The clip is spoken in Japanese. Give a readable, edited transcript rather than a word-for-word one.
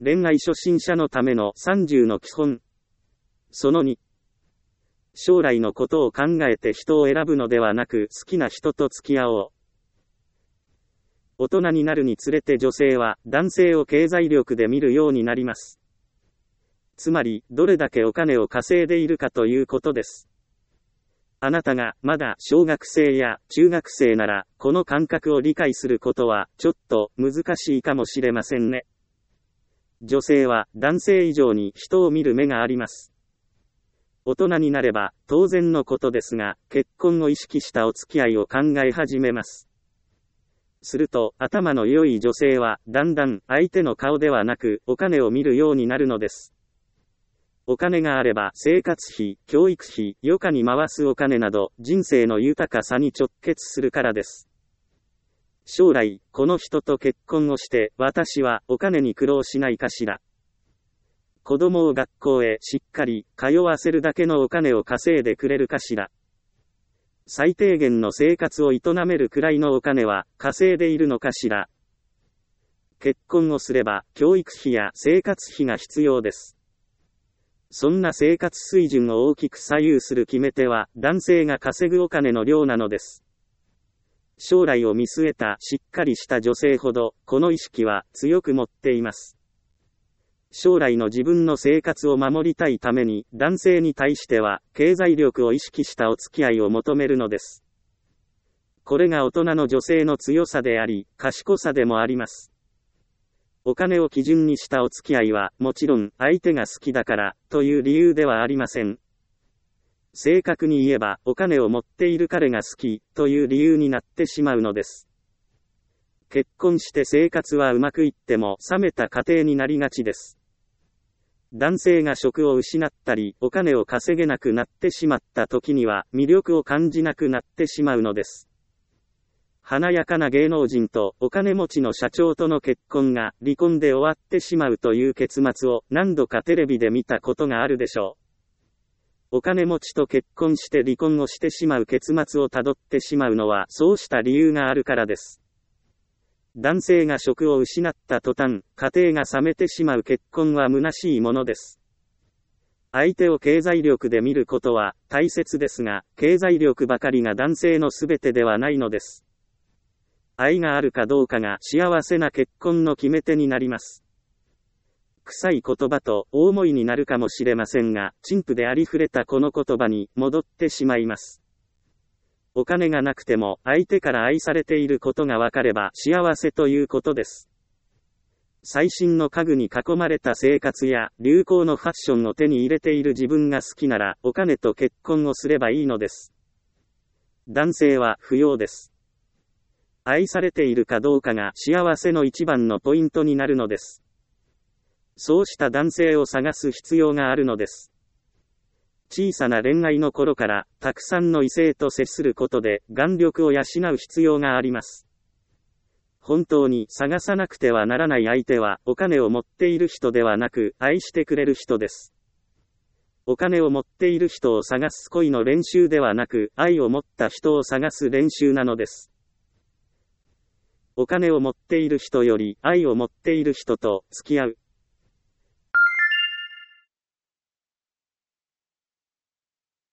恋愛初心者のための30の基本。その2。将来のことを考えて人を選ぶのではなく好きな人と付き合おう。大人になるにつれて女性は男性を経済力で見るようになります。つまり、どれだけお金を稼いでいるかということです。あなたがまだ小学生や中学生なら、この感覚を理解することはちょっと難しいかもしれませんね。女性は男性以上に人を見る目があります。大人になれば当然のことですが、結婚を意識したお付き合いを考え始めます。すると、頭の良い女性はだんだん相手の顔ではなくお金を見るようになるのです。お金があれば生活費、教育費、余暇に回すお金など人生の豊かさに直結するからです。将来、この人と結婚をして私はお金に苦労しないかしら。子供を学校へしっかり通わせるだけのお金を稼いでくれるかしら。最低限の生活を営めるくらいのお金は稼いでいるのかしら。結婚をすれば教育費や生活費が必要です。そんな生活水準を大きく左右する決め手は男性が稼ぐお金の量なのです。将来を見据えたしっかりした女性ほどこの意識は強く持っています。将来の自分の生活を守りたいために男性に対しては経済力を意識したお付き合いを求めるのです。これが大人の女性の強さであり、賢さでもあります。お金を基準にしたお付き合いはもちろん相手が好きだからという理由ではありません。正確に言えばお金を持っている彼が好きという理由になってしまうのです。結婚して生活はうまくいっても冷めた家庭になりがちです。男性が職を失ったりお金を稼げなくなってしまった時には魅力を感じなくなってしまうのです。華やかな芸能人とお金持ちの社長との結婚が離婚で終わってしまうという結末を何度かテレビで見たことがあるでしょう。お金持ちと結婚して離婚をしてしまう結末をたどってしまうのはそうした理由があるからです。男性が職を失った途端、家庭が冷めてしまう結婚は虚しいものです。相手を経済力で見ることは大切ですが、経済力ばかりが男性のすべてではないのです。愛があるかどうかが幸せな結婚の決め手になります。臭い言葉と大思いになるかもしれませんが、陳腐でありふれたこの言葉に戻ってしまいます。お金がなくても相手から愛されていることがわかれば幸せということです。最新の家具に囲まれた生活や流行のファッションを手に入れている自分が好きならお金と結婚をすればいいのです。男性は不要です。愛されているかどうかが幸せの一番のポイントになるのです。そうした男性を探す必要があるのです。小さな恋愛の頃からたくさんの異性と接することで眼力を養う必要があります。本当に探さなくてはならない相手はお金を持っている人ではなく愛してくれる人です。お金を持っている人を探す恋の練習ではなく愛を持った人を探す練習なのです。お金を持っている人より愛を持っている人と付き合う。